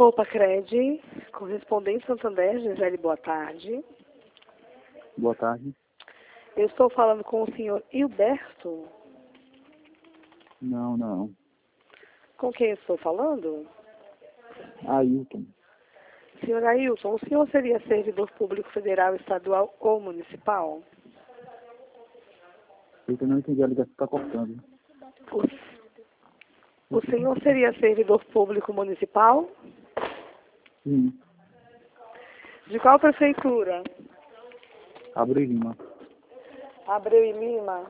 Poupa Cred, correspondente Santander, Gisele, boa tarde. Boa tarde. Eu estou falando com o senhor Hilberto. Não. Com quem estou falando? Ailton. Senhor Ailton, o senhor seria servidor público federal, estadual ou municipal? Eu não entendi, a ligação está cortando. O senhor seria servidor público municipal? Sim. De qual prefeitura? Abreu Lima. Abreu e Lima.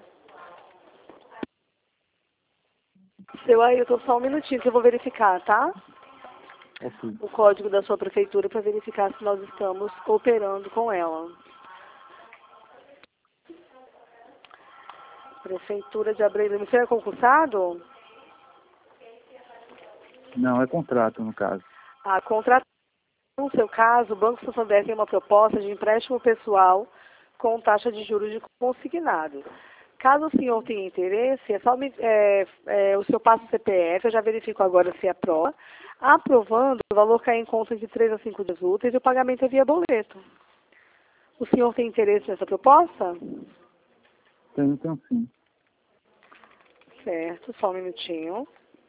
Seu Ailton, só um minutinho que eu vou verificar, tá? Ok. O código da sua prefeitura para verificar se nós estamos operando com ela. Prefeitura de Abreu e Lima. Você é concursado? Não, é contrato, no caso. Contrato. No seu caso, o Banco Santander tem uma proposta de empréstimo pessoal com taxa de juros de consignado. Caso o senhor tenha interesse, é só o seu passo CPF, eu já verifico agora se aprova. Aprovando, o valor cai em conta de 3 a 5 dias úteis e o pagamento é via boleto. O senhor tem interesse nessa proposta? Tenho sim. Certo, só um minutinho.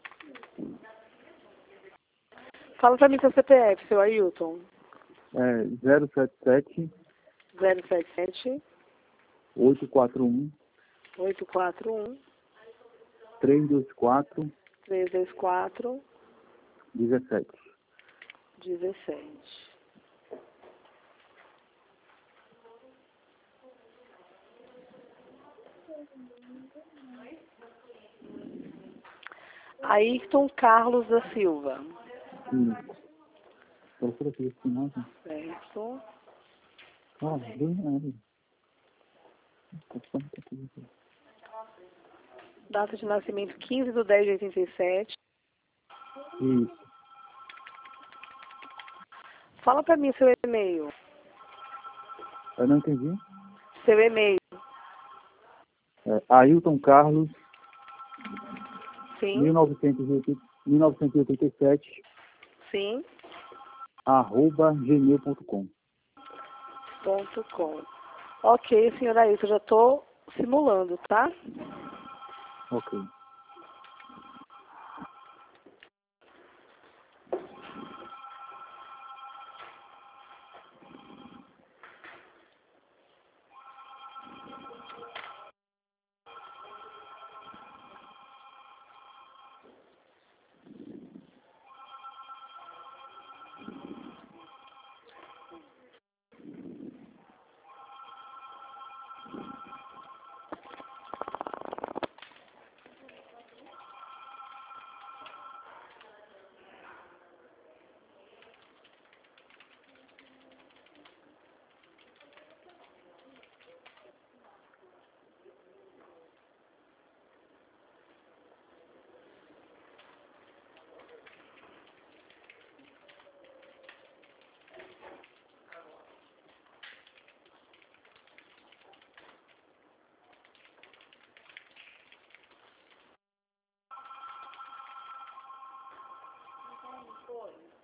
Fala para mim seu CPF, seu Ailton. É 077 077 841 841 324 324 17. 17. Ayrton Carlos da Silva. Isso. Procura aqui esse final. Certo. Bem nada. Data de nascimento 15/10/87. Isso. Fala para mim seu e-mail. Eu não entendi. Seu e-mail. Ailton Carlos, Sim. 1987, Sim. @gmail.com. .com. Ok, senhora Ailton, já estou simulando, tá? Ok.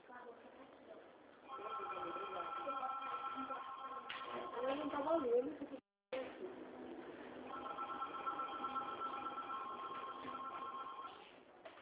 Eu não estava lendo.